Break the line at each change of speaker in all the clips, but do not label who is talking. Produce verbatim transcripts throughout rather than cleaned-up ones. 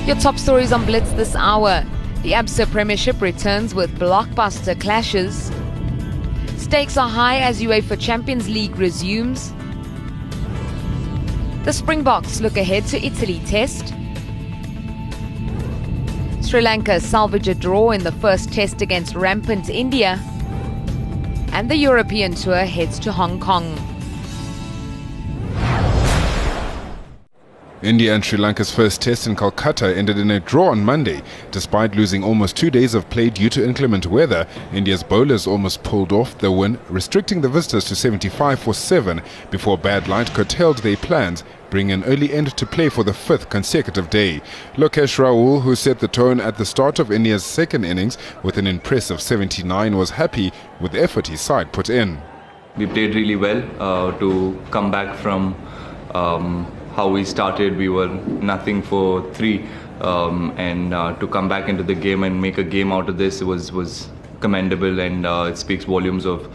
Your top stories on Blitz this hour. The Absa Premiership returns with blockbuster clashes. Stakes are high as UEFA Champions League resumes. The Springboks look ahead to Italy Test. Sri Lanka salvage a draw in the first test against rampant India. And the European Tour heads to Hong Kong.
India and Sri Lanka's first test in Kolkata ended in a draw on Monday. Despite losing almost two days of play due to inclement weather, India's bowlers almost pulled off the win, restricting the visitors to seventy-five for seven before bad light curtailed their plans, bringing an early end to play for the fifth consecutive day. Lokesh Rahul, who set the tone at the start of India's second innings with an impressive seventy-nine, was happy with the effort his side put in.
We played really well uh, to come back from um, how we started. We were nothing for three, um, and uh, to come back into the game and make a game out of this was was commendable, and uh, it speaks volumes of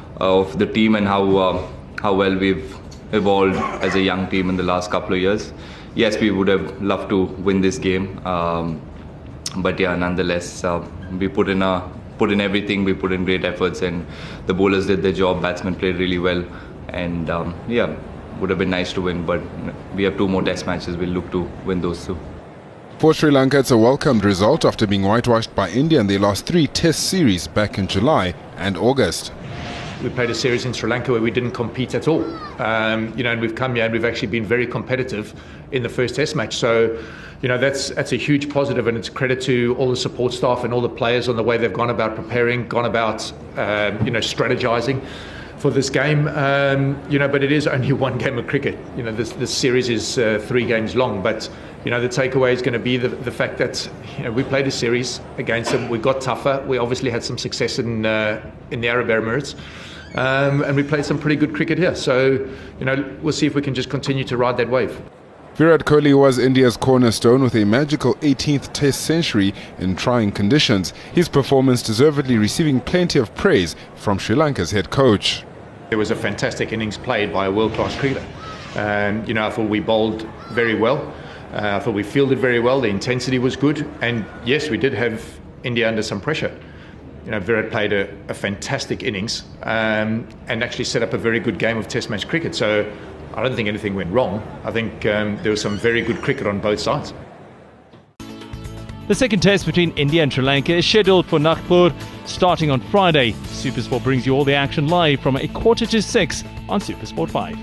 of the team and how uh, how well we've evolved as a young team in the last couple of years. Yes, we would have loved to win this game, um, but yeah, nonetheless, uh, we put in a put in everything. We put in great efforts, and the bowlers did their job. Batsmen played really well, and um, yeah. Would have been nice to win, but we have two more test matches. We'll look to win those two.
For Sri Lanka, it's a welcomed result after being whitewashed by India in their last three test series back in July and August.
We played a series in Sri Lanka where we didn't compete at all. Um, you know, and we've come here and we've actually been very competitive in the first test match. So, you know, that's that's a huge positive, and it's a credit to all the support staff and all the players on the way they've gone about preparing, gone about, um, you know, strategizing for this game, um, you know, but it is only one game of cricket. You know, this this series is uh, three games long, but you know, the takeaway is going to be the the fact that you know we played a series against them. We got tougher. We obviously had some success in uh, in the Arab Emirates, um, and we played some pretty good cricket here. So, you know, we'll see if we can just continue to ride that wave.
Virat Kohli was India's cornerstone with a magical eighteenth Test century in trying conditions. His performance deservedly receiving plenty of praise from Sri Lanka's head coach.
It was a fantastic innings played by a world-class cricketer. And, you know, I thought we bowled very well. Uh, I thought we fielded very well. The intensity was good. And yes, we did have India under some pressure. You know, Virat played a, a fantastic innings um, and actually set up a very good game of Test match cricket. So I don't think anything went wrong. I think um, there was some very good cricket on both sides.
The second test between India and Sri Lanka is scheduled for Nagpur starting on Friday. SuperSport brings you all the action live from a quarter to six on SuperSport five.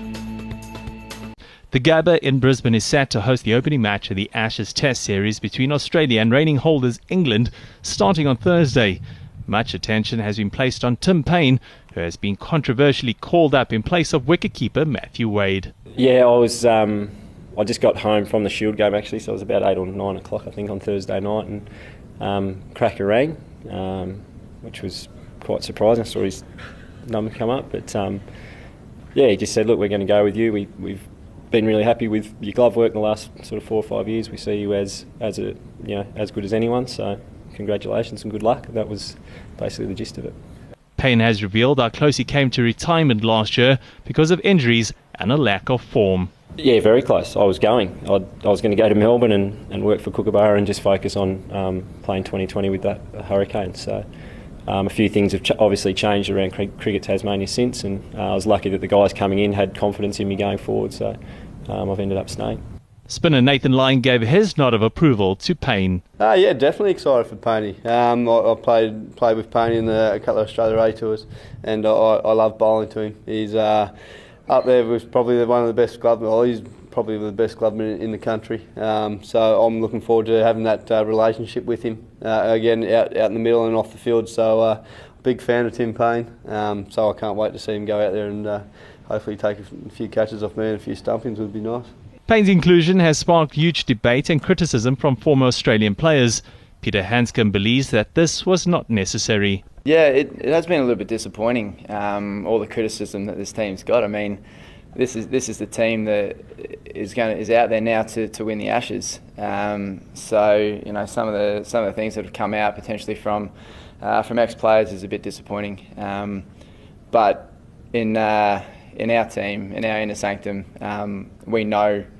The Gabba in Brisbane is set to host the opening match of the Ashes Test Series between Australia and reigning holders England starting on Thursday. Much attention has been placed on Tim Paine, who has been controversially called up in place of wicketkeeper Matthew Wade.
Yeah, I was. Um, I just got home from the Shield game actually, so it was about eight or nine o'clock I think on Thursday night, and um, Cracker rang, um, which was quite surprising. I saw his number come up, but um, yeah, he just said, "Look, we're going to go with you. We, we've been really happy with your glove work in the last sort of four or five years. We see you as as a you know as good as anyone. So congratulations and good luck." That was basically the gist of it.
Paine has revealed how close he came to retirement last year because of injuries and a lack of form.
Yeah, very close. I was going. I'd, I was going to go to Melbourne and, and work for Kookaburra and just focus on um, playing twenty twenty with that Hurricane. So um, a few things have ch- obviously changed around cr- Cricket Tasmania since, and uh, I was lucky that the guys coming in had confidence in me going forward. So um, I've ended up staying.
Spinner Nathan Lyon gave his nod of approval to Paine.
Uh, yeah, definitely excited for Paine. Um, I, I played played with Paine in the, a couple of Australia A tours, and I, I love bowling to him. He's uh, up there with probably one of the best clubmen. Well, he's probably the best clubman in the country. Um, so I'm looking forward to having that uh, relationship with him uh, again out out in the middle and off the field. So uh, big fan of Tim Paine. Um, so I can't wait to see him go out there and uh, hopefully take a few catches off me and a few stumpings would be nice.
Paine's inclusion has sparked huge debate and criticism from former Australian players. Peter Hanscom believes that this was not necessary.
Yeah, it, it has been a little bit disappointing, um, all the criticism that this team's got. I mean, this is this is the team that is going is out there now to, to win the Ashes. Um, so you know, some of the some of the things that have come out potentially from uh, from ex-players is a bit disappointing. Um, but in uh, in our team, in our inner sanctum, um, we know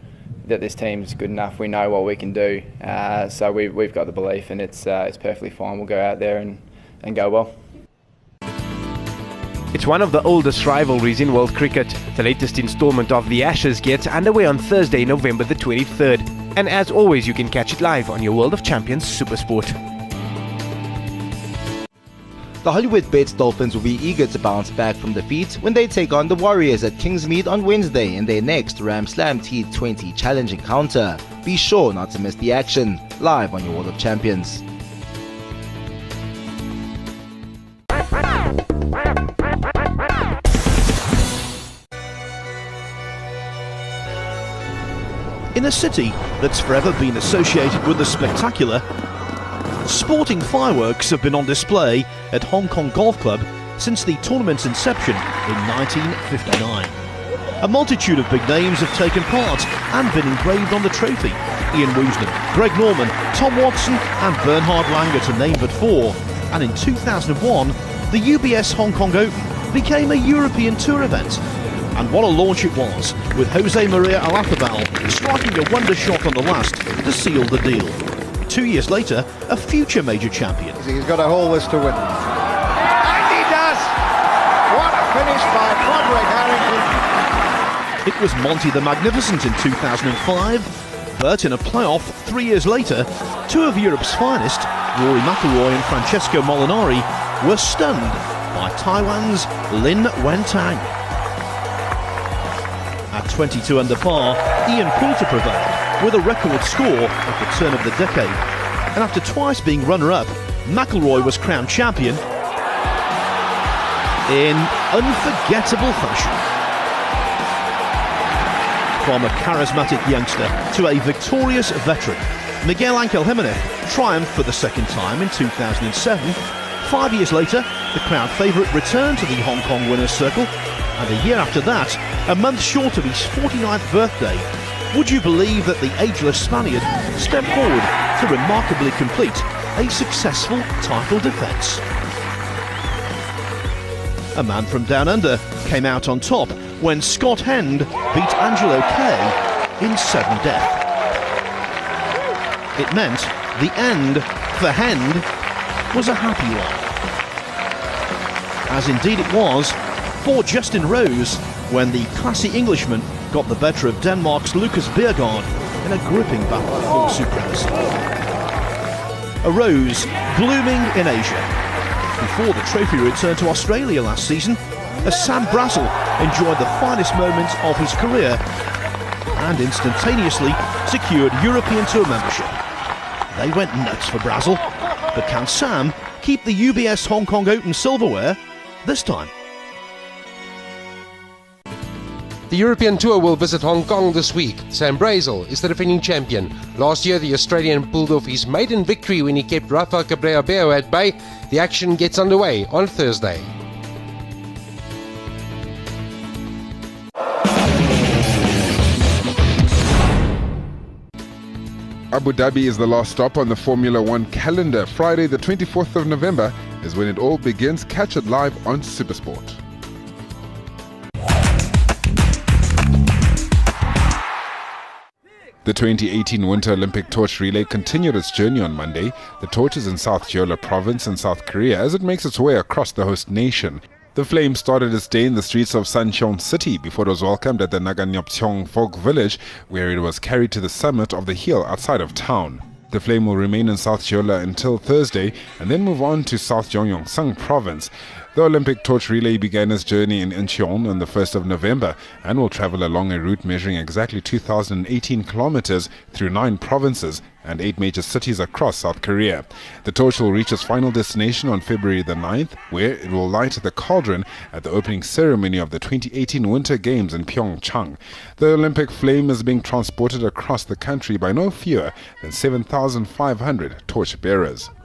that this team's good enough. We know what we can do, uh, so we, we've got the belief, and it's uh, it's perfectly fine. We'll go out there and, and go well.
It's one of the oldest rivalries in world cricket. The latest instalment of the Ashes gets underway on Thursday, November the twenty-third. And as always, you can catch it live on your World of Champions Supersport.
The Hollywoodbets Dolphins will be eager to bounce back from defeat when they take on the Warriors at Kingsmead on Wednesday in their next Ram Slam T twenty Challenge encounter. Be sure not to miss the action, live on your World of Champions.
In a city that's forever been associated with the spectacular, sporting fireworks have been on display at Hong Kong Golf Club since the tournament's inception in nineteen fifty-nine. A multitude of big names have taken part and been engraved on the trophy. Ian Woosnam, Greg Norman, Tom Watson and Bernhard Langer to name but four. And in two thousand one, the U B S Hong Kong Open became a European Tour event. And what a launch it was, with Jose Maria Olazabal striking a wonder shot on the last to seal the deal. Two years later, a future major champion.
He's got a whole list to win. And he does! What a finish by Broderick Harrington.
It was Monty the Magnificent in two thousand five, but in a playoff three years later, two of Europe's finest, Rory McIlroy and Francesco Molinari, were stunned by Taiwan's Lin Wentang. At twenty-two under par, Ian Poulter prevailed with a record score at the turn of the decade. And after twice being runner-up, McIlroy was crowned champion in unforgettable fashion. From a charismatic youngster to a victorious veteran, Miguel Ángel Jiménez triumphed for the second time in two thousand seven. Five years later, the crowd favourite returned to the Hong Kong winner's circle, and a year after that, a month short of his forty-ninth birthday, would you believe that the ageless Spaniard stepped forward to remarkably complete a successful title defence? A man from down under came out on top when Scott Hend beat Angelo Kay in sudden death. It meant the end for Hend was a happy one. As indeed it was for Justin Rose when the classy Englishman got the better of Denmark's Lucas Bjerregaard in a gripping battle for supremacy. A Rose blooming in Asia before the trophy returned to Australia last season, as Sam Brassel enjoyed the finest moments of his career and instantaneously secured European Tour membership. They went nuts for Brassel, but can Sam keep the U B S Hong Kong Open silverware this time?
The European Tour will visit Hong Kong this week. Sam Brassel is the defending champion. Last year, the Australian pulled off his maiden victory when he kept Rafa Cabrera-Bello at bay. The action gets underway on Thursday.
Abu Dhabi is the last stop on the Formula One calendar. Friday, the twenty-fourth of November, is when it all begins. Catch it live on Supersport. The twenty eighteen Winter Olympic Torch Relay continued its journey on Monday. The torch is in South Jeolla Province in South Korea as it makes its way across the host nation. The flame started its day in the streets of Sancheon City before it was welcomed at the Naganyopcheong Folk Village, where it was carried to the summit of the hill outside of town. The flame will remain in South Jeolla until Thursday and then move on to South Gyeongsang Province. The Olympic Torch Relay began its journey in Incheon on the first of November and will travel along a route measuring exactly two thousand eighteen kilometers through nine provinces and eight major cities across South Korea. The torch will reach its final destination on February the ninth, where it will light the cauldron at the opening ceremony of the twenty eighteen Winter Games in Pyeongchang. The Olympic flame is being transported across the country by no fewer than seven thousand five hundred torch bearers.